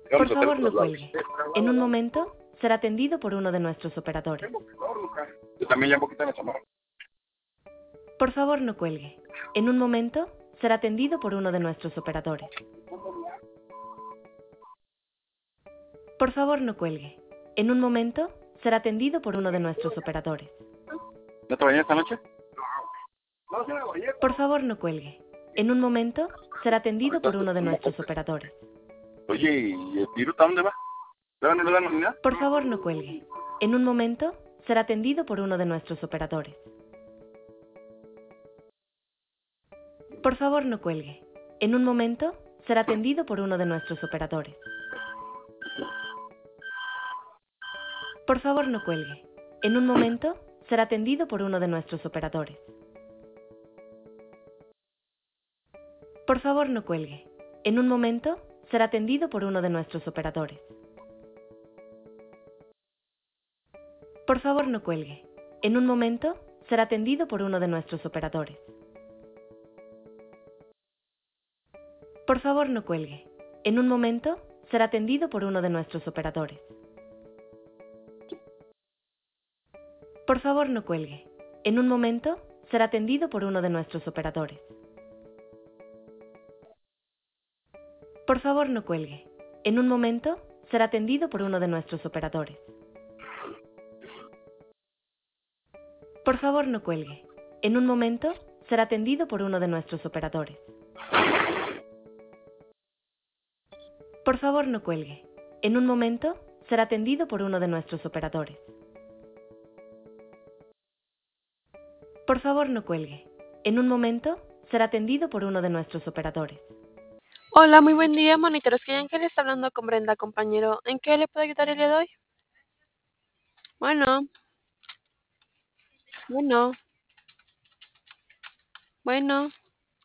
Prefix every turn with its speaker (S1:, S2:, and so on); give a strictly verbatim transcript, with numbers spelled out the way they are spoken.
S1: Por
S2: Vamos a hacer
S1: favor,
S2: otro
S1: no
S2: lado.
S1: cuelgue. En un momento será atendido por uno de nuestros operadores.
S2: Yo también ya un poquito en la chamarra.
S1: Por favor, no cuelgue. En un momento será atendido por uno de nuestros operadores. Por favor, no cuelgue. En un momento será atendido por uno de nuestros operadores.
S2: ¿Ya te bañé esta noche?
S1: Por favor, no cuelgue. En un momento será atendido por uno de nuestros operadores.
S2: Oye, ¿y el Piruta dónde va? ¿Todavía no le dan unidad?
S1: Por favor, no cuelgue. En un momento será atendido por uno de nuestros operadores. Por favor, no cuelgue. En un momento será atendido por uno de nuestros operadores. Por favor, no cuelgue. En un momento será atendido por uno de nuestros operadores. Por favor, no cuelgue. En un momento será atendido por uno de nuestros operadores. Por favor, no cuelgue. En un momento será atendido por uno de nuestros operadores. Por favor, no cuelgue. En un momento será atendido por uno de nuestros operadores. Por favor, no cuelgue. En un momento será atendido por uno de nuestros operadores. Por favor, no cuelgue. En un momento será atendido por uno de nuestros operadores. Por favor, no cuelgue. En un momento será atendido por uno de nuestros operadores. Por favor, no cuelgue. En un momento será atendido por uno de nuestros operadores. Por favor, no cuelgue. En un momento será atendido por uno de nuestros operadores.
S3: Hola, muy buen día, monitores. ¿Quién que le está hablando con Brenda, compañero? ¿En qué le puedo ayudar el día de hoy? Bueno. Bueno. Bueno.